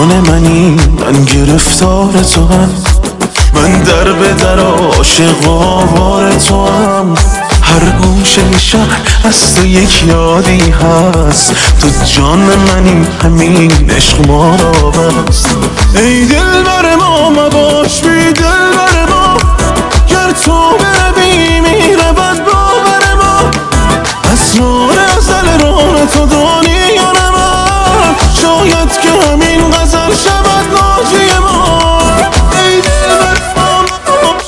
جان منی من گرفتار تو هم، من در به در عاشق آوار تو هم. هر گوشه شهر از تو یک یادی هست، تو جان منی همین عشق ما را بست. ای دل بر ما مباش بی دل بر ما، گر تو بروی میرود باور ما. اسرار ازل راه تو دانی یا نه من، شاید که همین غزل شود ناجی ما. ای دل بر ما مباش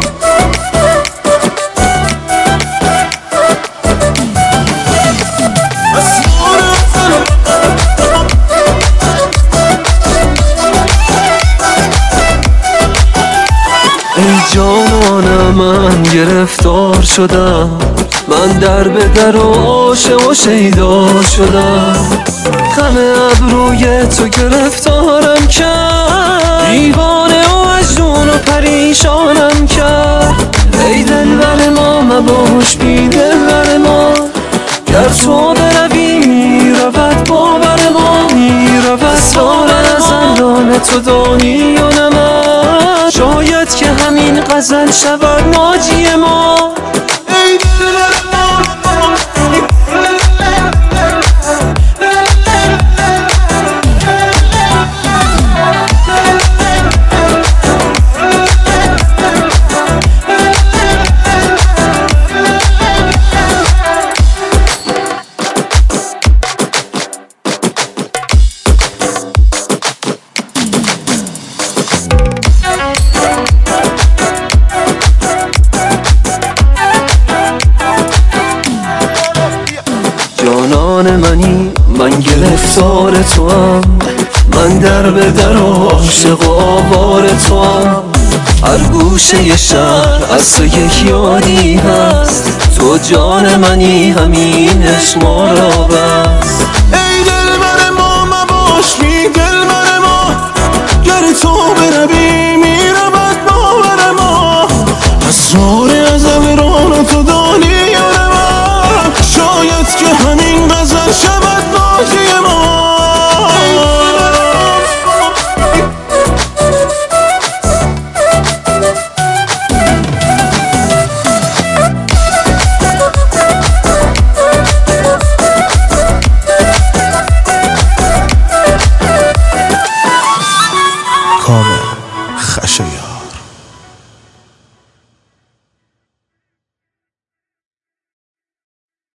ای جانانم من گرفتار شدم، من در به در و عاشق و شیدا شدم. غم ابروی تو گرفتارم کرد، دیوانه و مجنون و پریشانم کرد. ای دلبر ما مباش بی دلبر ما، گر تو بروی میرود باور ما. میرود اسرار ازلان تو دانی یا نه من، شاید که همین غزل شود ناجی ما. ای دل جانان منی من گرفتار تو هم، من در به در عاشق و آوار تو هم. هر گوشه شهر از تو یک یادی هست، تو جان منی همین عشق ما را بست. ای دل بر ما مباش بی دل بر ما، گر تو بروی میرود باور ما. اسرار ازل راه تو دانی یا نه من، شاید که همین غزل شود ناجی ما. کامل خشایار.